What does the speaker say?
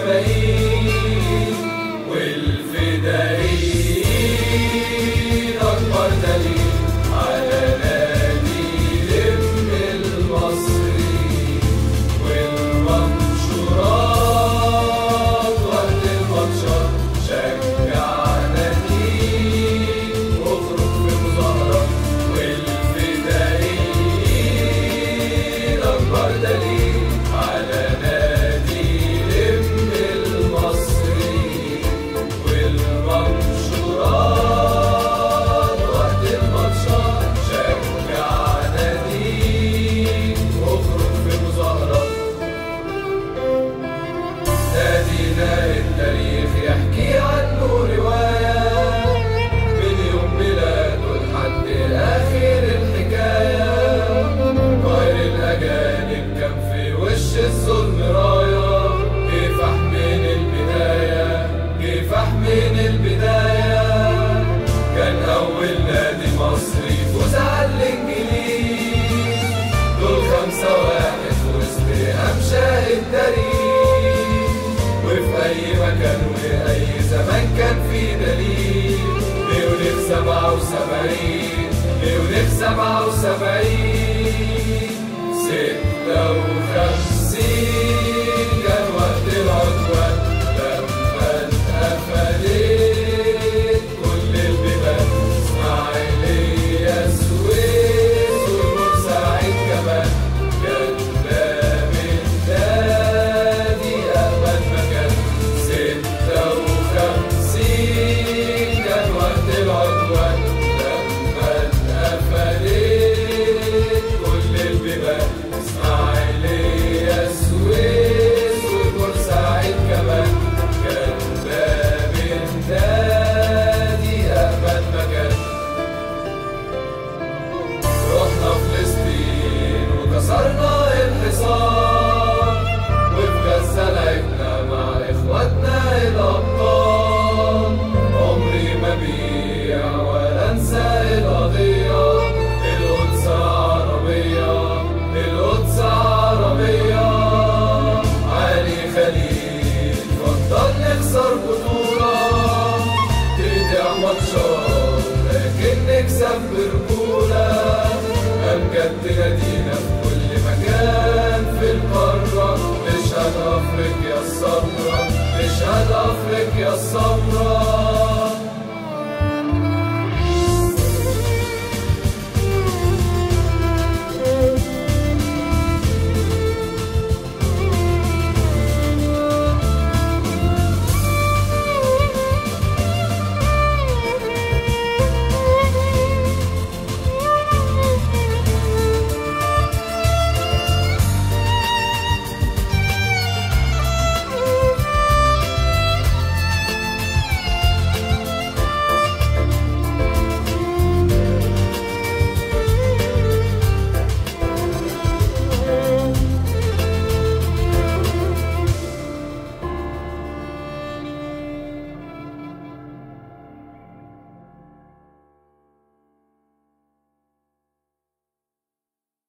والكمائن والفدائيين أكبر دليل على نادي لم المصريين والمنشورات وقت الماتشات شجع ناديك واخرج في مظاهرة والفدائيين أكبر دليل على نادي لم المصريين والمنشورات وقت الماتشات شجع ناديك واخرج في مظاهرة. نادينا التاريخ يحكي عنه رواية من يوم ميلاده لحد آخر الحكاية. غير الأجانب كان في وش الظلم راية، كفاح من البداية كفاح من البداية. كان أول نادي مصري يفوز على الإنجليز، دول 5-1 وسط أمشاء التاريخ. وفي أي مكان وأي زمان كان في دليل ليونيك 77 ليونيك 77 56 كان وقت العدوان لما اتقفلت كل البيبان. إسماعيلية السويس والبورسعيد كمان كان باب النادي أأمن مكان. 56 كان وقت العدوان لما اتقفلت كل البيبان. إسماعيلية السويس والبورسعيد كمان كان باب النادي أأمن مكان. رحنا فلسطين وكسرنا الحصار، وفي غزة لعبنا مع إخواتنا الأبطال. عمري ما بيع ولا أنسى القضية، القدس عربية القدس عربية. علي خليل فضل نخسر بطولة، تضيع ماتشات لكن نكسب برجولة. أمجد نادينا في كل مكان في القارة، نشهد أفريقيا السمرا نشهد أفريقيا السمرا.